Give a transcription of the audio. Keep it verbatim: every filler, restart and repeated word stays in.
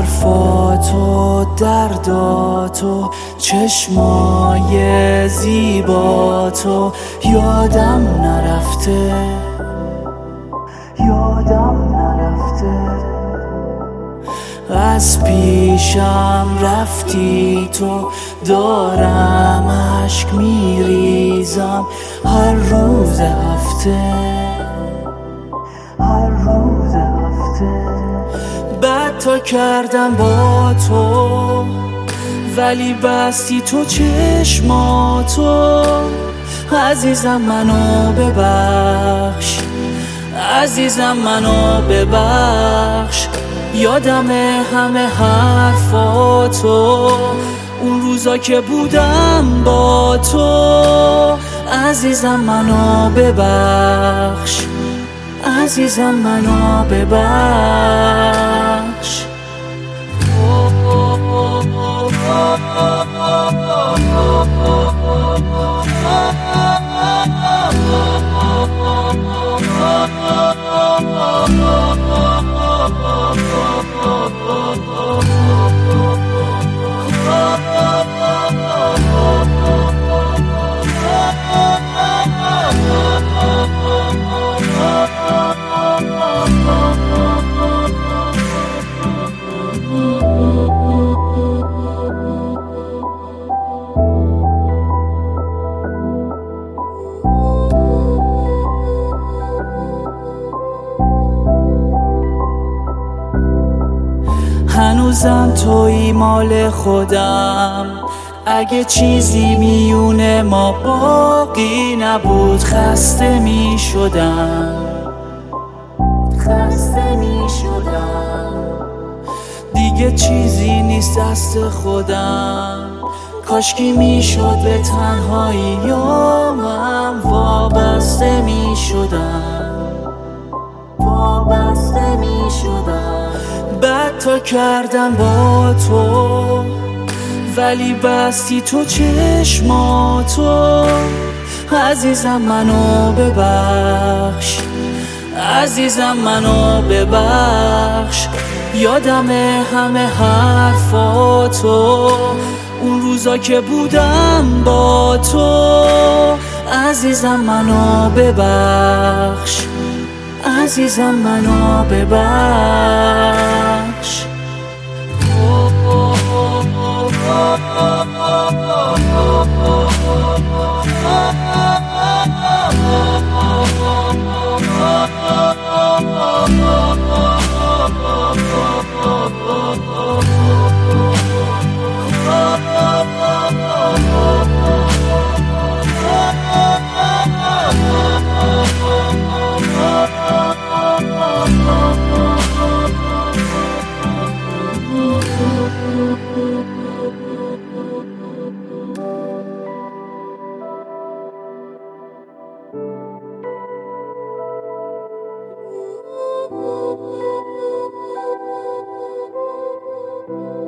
حرفاتو درداتو چشمای زیباتو یادم نرفته یادم نرفته از پیشم رفتی تو دارم اشک میریزم هر روز هفته هر روز هفته بد تا کردم با تو ولی بستی تو چشماتو عزیزم منو ببخش عزیزم منو ببخش یادم همه حرفاتو اون روزا که بودم با تو عزیزم منو ببخش عزیزم منو ببخش هنوزم توی مال خودم اگه چیزی میونه ما باقی نبود خسته می شدم خسته می شدم دیگه چیزی نیست دست خودم کاشکی میشد به تنهایی یا من وابسته می شدم وابسته می شدم بد تا کردم با تو ولی بستی تو چشماتو عزیزم منو ببخش عزیزم منو ببخش یادم همه حرفاتو اون روزا که بودم با تو عزیزم منو ببخش عزیزم منو ببخش Thank you.